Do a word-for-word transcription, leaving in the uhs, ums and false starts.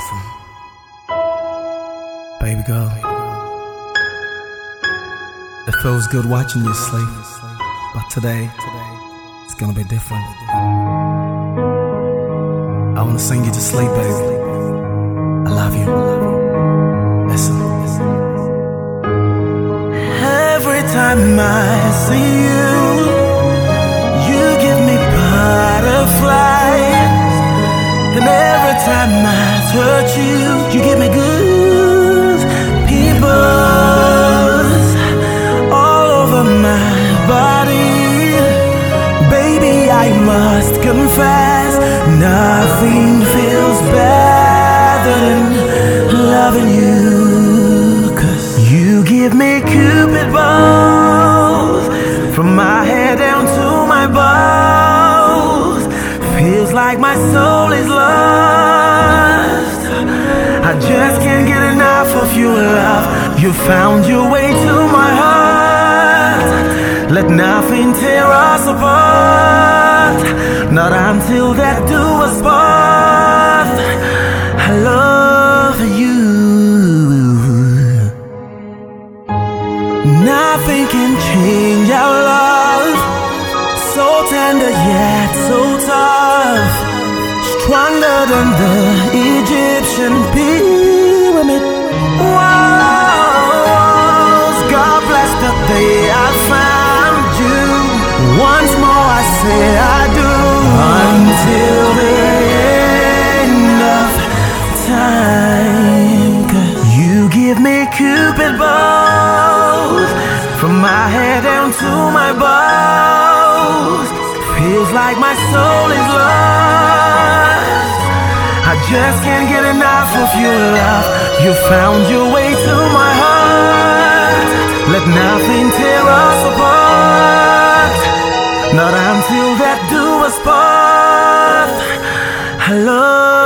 Listen, baby girl, it feels good watching you sleep, but today it's gonna be different. I wanna sing you to sleep, baby. I love you. Listen. Every time I see you, you give me butterflies. And every time I touch you, you give me good peoples all over my body. Baby, I must confess, nothing feels better than loving you. Cause you give me cupid bows from my head down to my bones. Feels like my soul is lost. I just can't get enough of your love. You found your way to my heart. Let nothing tear us apart, not until death do us part. I love you. Nothing can change our love. So tender yet so tough, stronger than the Egyptian pyramid walls. God bless the day I found you. Once more I say I do, until the end of time. 'Cause you give me cupid bows from my head down to my bones. Feels like my soul is lost. I just can't get enough of your love. You found your way to my heart. Let nothing tear us apart, not until that do us part. I love